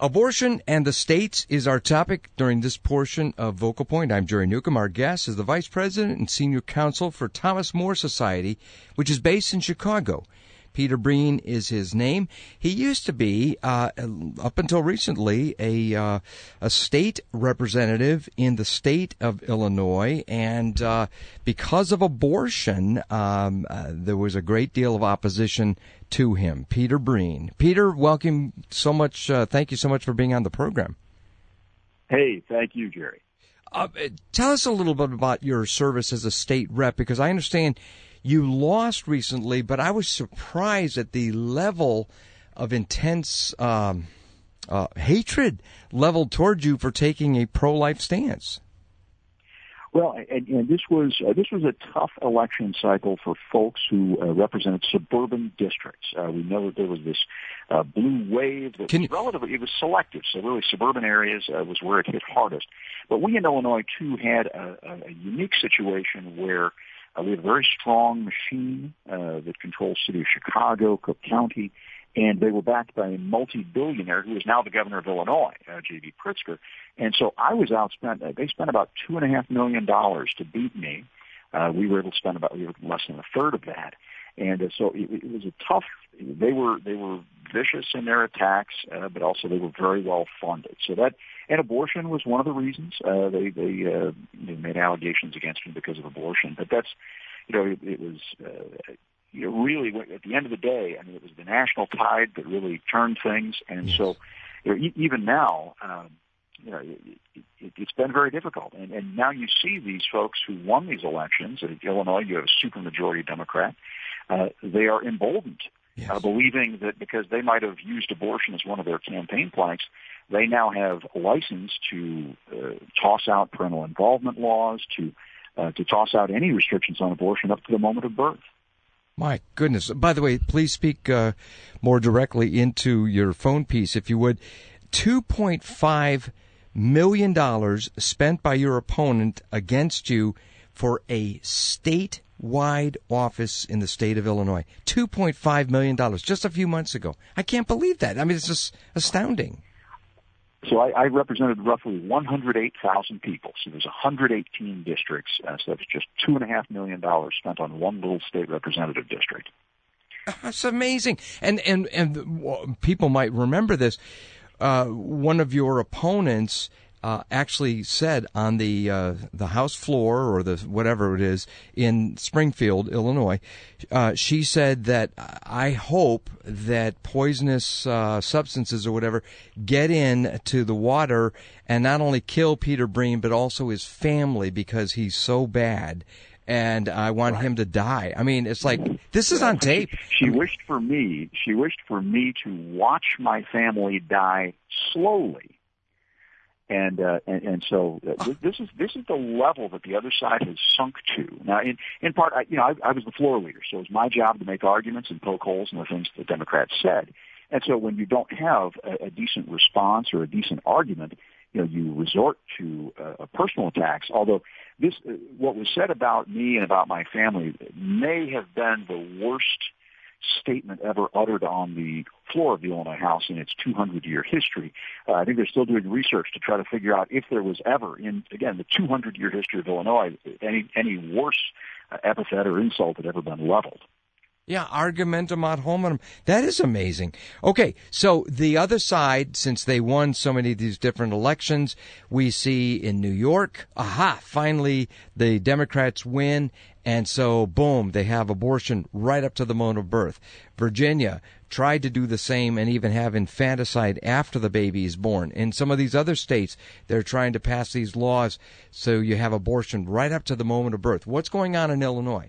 Abortion and the states is our topic during this portion of Vocal Point. I'm Jerry Newcomb. Our guest is the Vice President and Senior Counsel for Thomas More Society, which is based in Chicago. Peter Breen is his name. He used to be, up until recently, a state representative in the state of Illinois, and because of abortion, there was a great deal of opposition to him. Peter Breen. Peter, welcome so much. Thank you so much for being on the program. Hey, thank you, Jerry. Tell us a little bit about your service as a state rep, because I understand you lost recently, but I was surprised at the level of intense hatred leveled toward you for taking a pro-life stance. Well, and this was a tough election cycle for folks who represented suburban districts. We know that there was this blue wave that it was selective, so really suburban areas was where it hit hardest. But we in Illinois, too, had a unique situation where we have a very strong machine that controls the city of Chicago, Cook County, and they were backed by a multi-billionaire who is now the governor of Illinois, J.B. Pritzker. And so I was outspent. They spent about $2.5 million to beat me. We were able to spend less than a third of that. And so it was a tough. They were vicious in their attacks, but also they were very well funded. So that, and abortion was one of the reasons they made allegations against me because of abortion. But that's, it was. Really, at the end of the day, I mean, it was the national tide that really turned things, and so even now, it's been very difficult. And now you see these folks who won these elections. In Illinois, you have a supermajority Democrat. They are emboldened, believing that because they might have used abortion as one of their campaign planks, they now have a license to toss out parental involvement laws, to toss out any restrictions on abortion up to the moment of birth. My goodness. By the way, please speak more directly into your phone piece, if you would. $2.5 million spent by your opponent against you for a statewide office in the state of Illinois. $2.5 million just a few months ago. I can't believe that. I mean, it's just astounding. So I represented roughly 108,000 people. So there's 118 districts. So that's just $2.5 million spent on one little state representative district. That's amazing. And people might remember this. One of your opponents actually said on the House floor or the whatever it is in Springfield, Illinois, she said that I hope that poisonous substances or whatever get into the water and not only kill Peter Breen but also his family because he's so bad. And I want him to die. I mean, it's like this is on tape. She wished for me to watch my family die slowly. And so this is the level that the other side has sunk to. Now, in part, I was the floor leader, so it was my job to make arguments and poke holes in the things the Democrats said. And so when you don't have a decent response or a decent argument, you resort to personal attacks. Although what was said about me and about my family may have been the worst statement ever uttered on the floor of the Illinois House in its 200-year history. I think they're still doing research to try to figure out if there was ever, in, again, the 200-year history of Illinois, any worse epithet or insult had ever been leveled. Yeah, argumentum ad hominem. That is amazing. Okay, so the other side, since they won so many of these different elections, we see in New York, finally the Democrats win, and so, boom, they have abortion right up to the moment of birth. Virginia tried to do the same and even have infanticide after the baby is born. In some of these other states, they're trying to pass these laws so you have abortion right up to the moment of birth. What's going on in Illinois?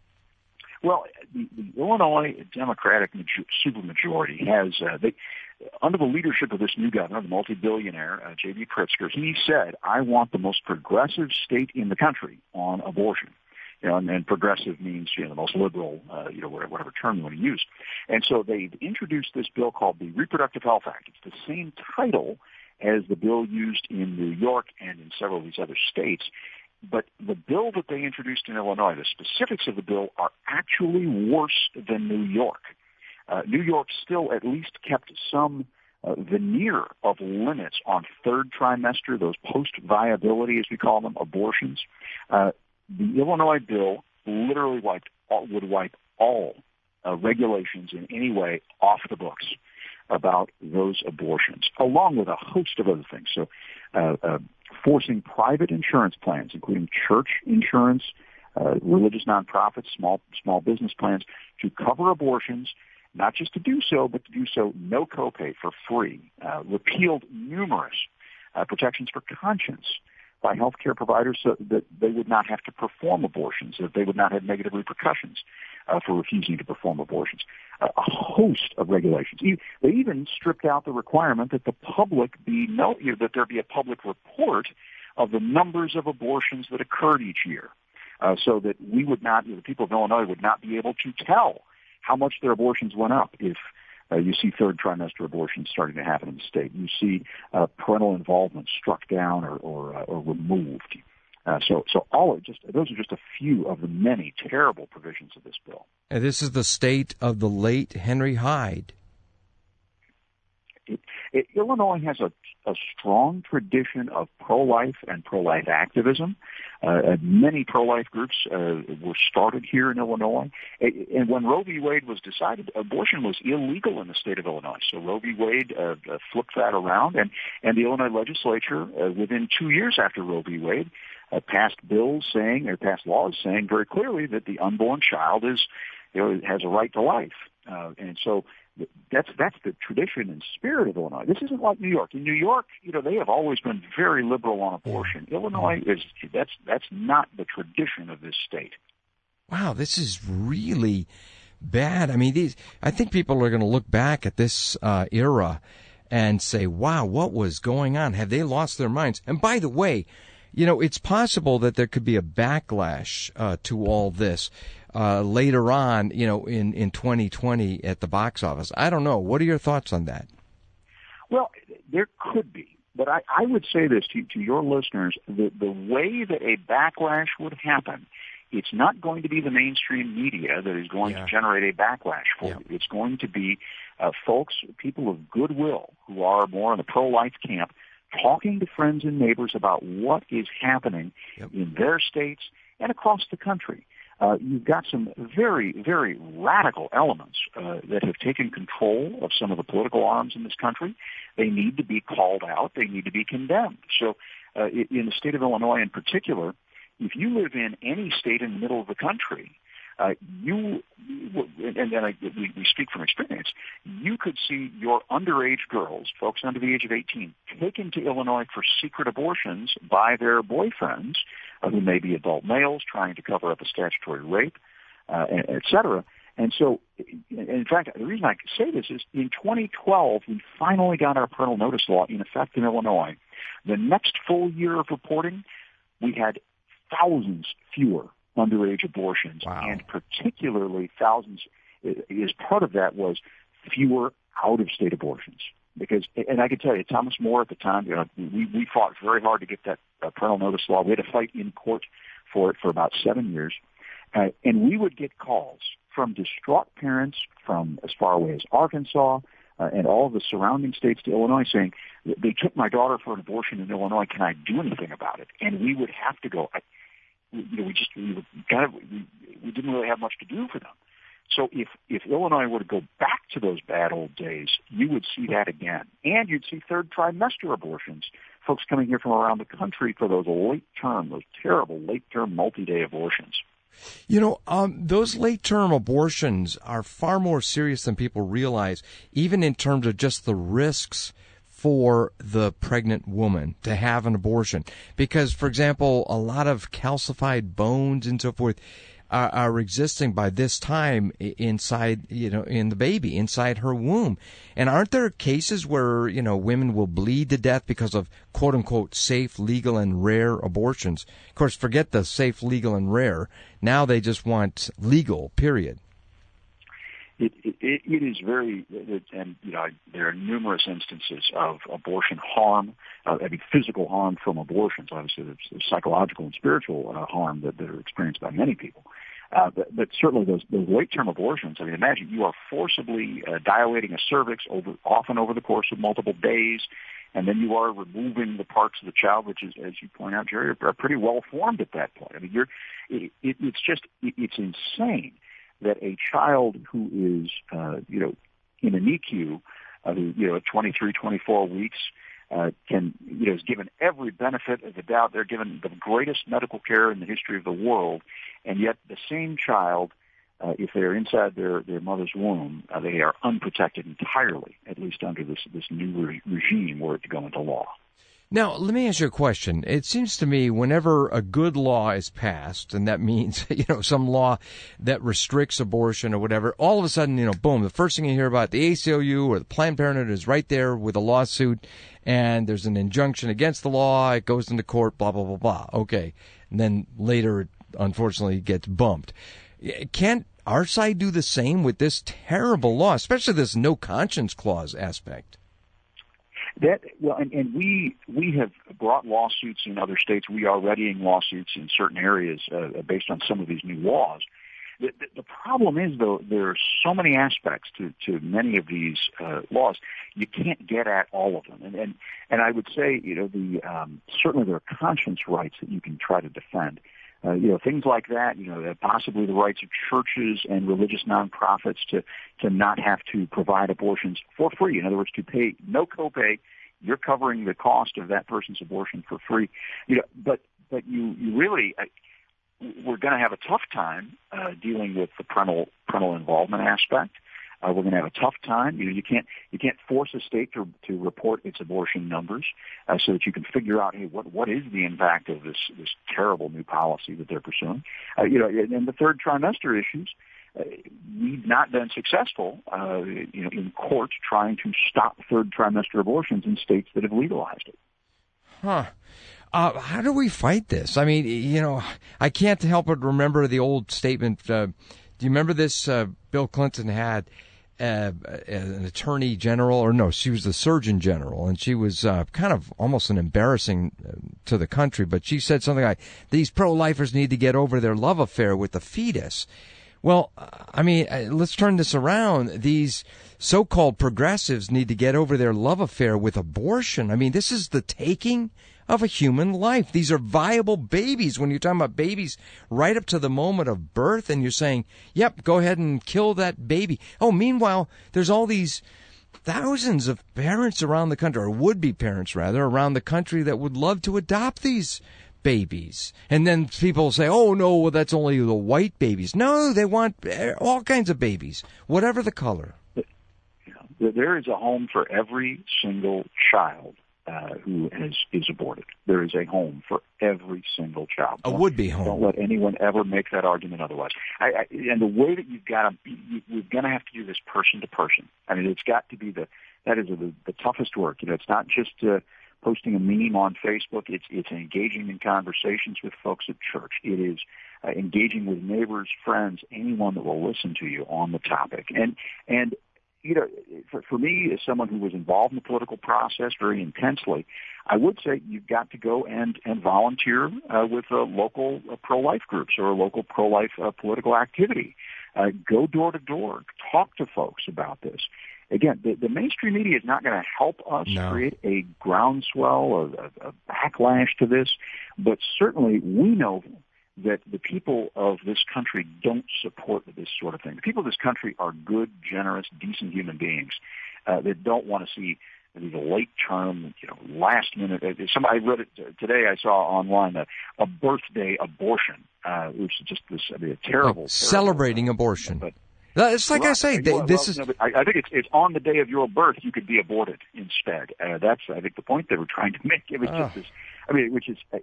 Well, the Illinois Democratic supermajority has, under the leadership of this new governor, the multi-billionaire, J.B. Pritzker, he said, I want the most progressive state in the country on abortion. And progressive means, the most liberal, whatever term you want to use. And so they've introduced this bill called the Reproductive Health Act. It's the same title as the bill used in New York and in several of these other states. But the bill that they introduced in Illinois, the specifics of the bill are actually worse than New York. New York still at least kept some veneer of limits on third trimester, those post-viability, as we call them, abortions. The Illinois bill literally would wipe all regulations in any way off the books about those abortions, along with a host of other things. So forcing private insurance plans, including church insurance, religious nonprofits, small business plans, to cover abortions, not just to do so, but to do so no copay, for free. Repealed numerous protections for conscience by healthcare providers so that they would not have to perform abortions, that they would not have negative repercussions for refusing to perform abortions. A host of regulations. They even stripped out the requirement that the public that there be a public report of the numbers of abortions that occurred each year, so that we would not, the people of Illinois would not be able to tell how much their abortions went up if you see third trimester abortions starting to happen in the state. You see parental involvement struck down or removed. So those are just a few of the many terrible provisions of this bill. And this is the state of the late Henry Hyde. Illinois has a strong tradition of pro-life and pro-life activism. Many pro-life groups were started here in Illinois. And when Roe v. Wade was decided, abortion was illegal in the state of Illinois. So Roe v. Wade flipped that around, and the Illinois legislature, within 2 years after Roe v. Wade, passed laws saying very clearly that the unborn child has a right to life. And so that's the tradition and spirit of Illinois. This isn't like New York. In New York, they have always been very liberal on abortion. Illinois that's not the tradition of this state. Wow, this is really bad. I mean, I think people are going to look back at this era and say, "Wow, what was going on? Have they lost their minds?" And by the way, it's possible that there could be a backlash to all this later on, in 2020 at the box office. I don't know. What are your thoughts on that? Well, there could be. But I would say this to your listeners, the way that a backlash would happen, it's not going to be the mainstream media that is going to generate a backlash for you. It's going to be people of goodwill who are more in the pro-life camp, talking to friends and neighbors about what is happening in their states and across the country. You've got some very, very radical elements that have taken control of some of the political arms in this country. They need to be called out. They need to be condemned. So in the state of Illinois in particular, if you live in any state in the middle of the country, we speak from experience, you could see your underage girls, folks under the age of 18, taken to Illinois for secret abortions by their boyfriends, who may be adult males trying to cover up a statutory rape, et cetera. And so, in fact, the reason I say this is in 2012, we finally got our parental notice law in effect in Illinois. The next full year of reporting, we had thousands fewer underage abortions, and particularly thousands, as part of that was fewer out-of-state abortions. Because, and I can tell you, Thomas More at the time, we fought very hard to get that parental notice law. We had to fight in court for it for about 7 years. And we would get calls from distraught parents from as far away as Arkansas and all of the surrounding states to Illinois saying, they took my daughter for an abortion in Illinois. Can I do anything about it? And we would have to go. We didn't really have much to do for them. So if Illinois were to go back to those bad old days, you would see that again. And you'd see third trimester abortions, folks coming here from around the country for those terrible late-term multi-day abortions. Those late-term abortions are far more serious than people realize, even in terms of just the risks for the pregnant woman to have an abortion. Because, for example, a lot of calcified bones and so forth are existing by this time inside, in the baby, inside her womb. And aren't there cases where, women will bleed to death because of quote-unquote safe, legal, and rare abortions? Of course, forget the safe, legal, and rare. Now they just want legal, period. It is very, and there are numerous instances of abortion harm, physical harm from abortions. Obviously, there's psychological and spiritual harm that are experienced by many people. But certainly those late-term abortions, I mean, imagine you are forcibly dilating a cervix often over the course of multiple days, and then you are removing the parts of the child, which is, as you point out, Jerry, are pretty well formed at that point. I mean, it's insane that a child who is, in a NICU, at 23, 24 weeks, is given every benefit of the doubt. They're given the greatest medical care in the history of the world, and yet the same child, if they are inside their mother's womb, they are unprotected entirely, at least under this new regime were it to go into law. Now, let me ask you a question. It seems to me whenever a good law is passed, and that means, some law that restricts abortion or whatever, all of a sudden, boom, the first thing you hear about the ACLU or the Planned Parenthood is right there with a lawsuit, and there's an injunction against the law, it goes into court, blah, blah, blah, blah. Okay. And then later, it unfortunately gets bumped. Can't our side do the same with this terrible law, especially this no conscience clause aspect? And we have brought lawsuits in other states. We are readying lawsuits in certain areas based on some of these new laws. The problem is, though, there are so many aspects to many of these laws. You can't get at all of them. And I would say, certainly there are conscience rights that you can try to defend. Things like that, possibly the rights of churches and religious nonprofits to not have to provide abortions for free. In other words, to pay no copay. You're covering the cost of that person's abortion for free. But you really, we're going to have a tough time dealing with the parental involvement aspect. We're going to have a tough time. You can't force a state to report its abortion numbers so that you can figure out, hey, what is the impact of this terrible new policy that they're pursuing? And the third trimester issues, we've not been successful, in courts trying to stop third trimester abortions in states that have legalized it. Huh. How do we fight this? I mean, I can't help but remember the old statement. Do you remember this? Bill Clinton had an attorney general, or no, she was the surgeon general, and she was kind of almost an embarrassing to the country, but she said something like, these pro-lifers need to get over their love affair with the fetus. Well, I mean, let's turn this around. These so-called progressives need to get over their love affair with abortion. I mean, this is the taking of a human life. These are viable babies. When you're talking about babies right up to the moment of birth, and you're saying, yep, go ahead and kill that baby. Oh, meanwhile, there's all these thousands of parents around the country, or would-be parents, rather, around the country that would love to adopt these babies. And then people say, oh, no, well, that's only the white babies. No, they want all kinds of babies, whatever the color. There is a home for every single child who is aborted. There is a home for every single child. A would-be home. Don't let anyone ever make that argument otherwise. And the way that we're going to have to do this person to person. I mean, it's got to be the toughest work. It's not just posting a meme on Facebook. It's engaging in conversations with folks at church. It is engaging with neighbors, friends, anyone that will listen to you on the topic. And for me, as someone who was involved in the political process very intensely, I would say you've got to go and volunteer with local pro-life groups or a local pro-life political activity. Go door to door. Talk to folks about this. Again, the mainstream media is not going to help us create a groundswell or a backlash to this, but certainly we know that the people of this country don't support this sort of thing. The people of this country are good, generous, decent human beings that don't want to see the late-term, last-minute. I read it today. I saw online a birthday abortion, which is just this a terrible celebrating abortion. But it's like I say, I think it's on the day of your birth you could be aborted instead. That's I think the point they were trying to make. It was just this. I mean,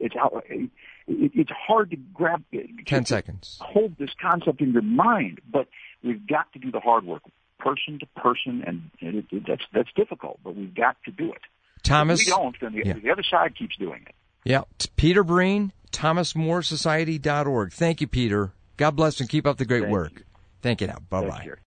it's hard to grab. 10 seconds. Hold this concept in your mind, but we've got to do the hard work, person to person, and that's difficult. But we've got to do it. Thomas, if we don't, then the other side keeps doing it. Yeah, Peter Breen, ThomasMoreSociety.org. Thank you, Peter. God bless and keep up the great work. Thank you now. Bye-bye.